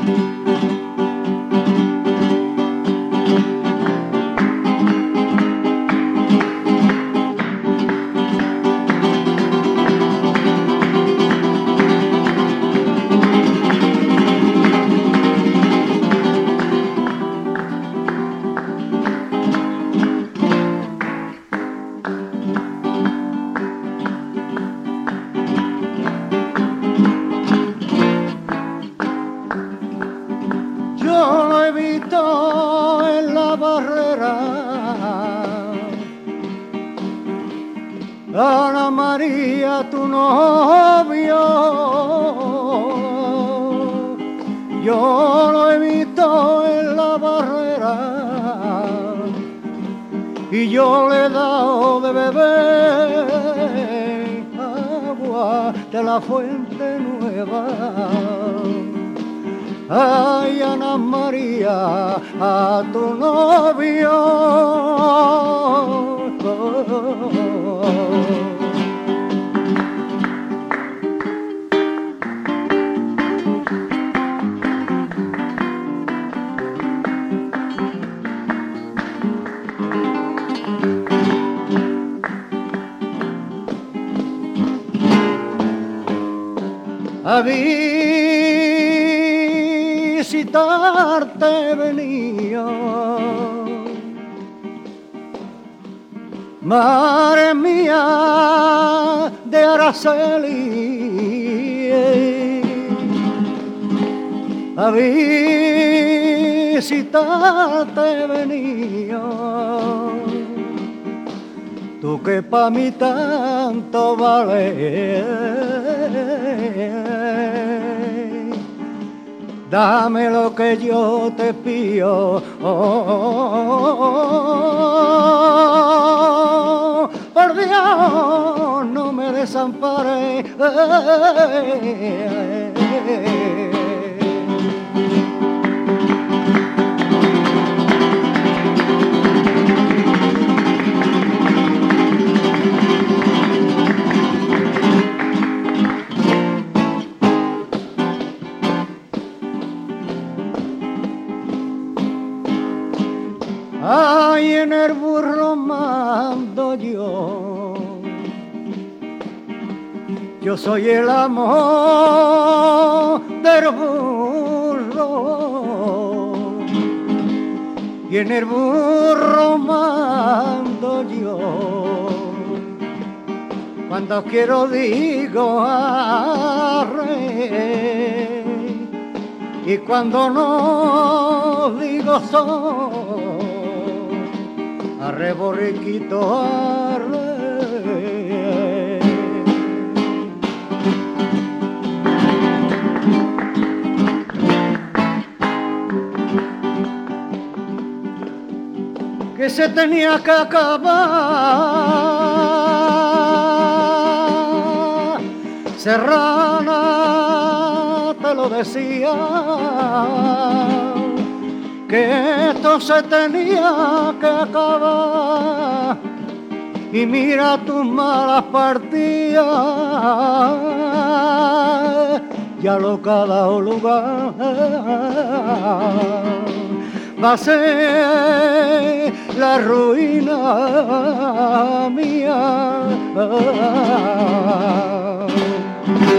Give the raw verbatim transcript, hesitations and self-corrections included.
Ana María, tu novio, yo lo he visto en la barrera y yo le he dado de beber agua de la fuente nueva. Ay, Ana María, a tu novio. A visitarte venía, madre mía de Araceli, a visitarte venía, tú que pa' mí tanto vale, dame lo que yo te pido, oh, por Dios no me desampares. Ay, en el burro mando yo, yo soy el amor del burro, y en el burro mando yo, cuando quiero digo arre, y cuando no digo soy, arre borriquito, arre. Que se tenía que acabar, Serrana te lo decía, que esto se tenía que acabar, y mira tus malas partidas, ya lo que ha dado lugar va a ser la ruina mía.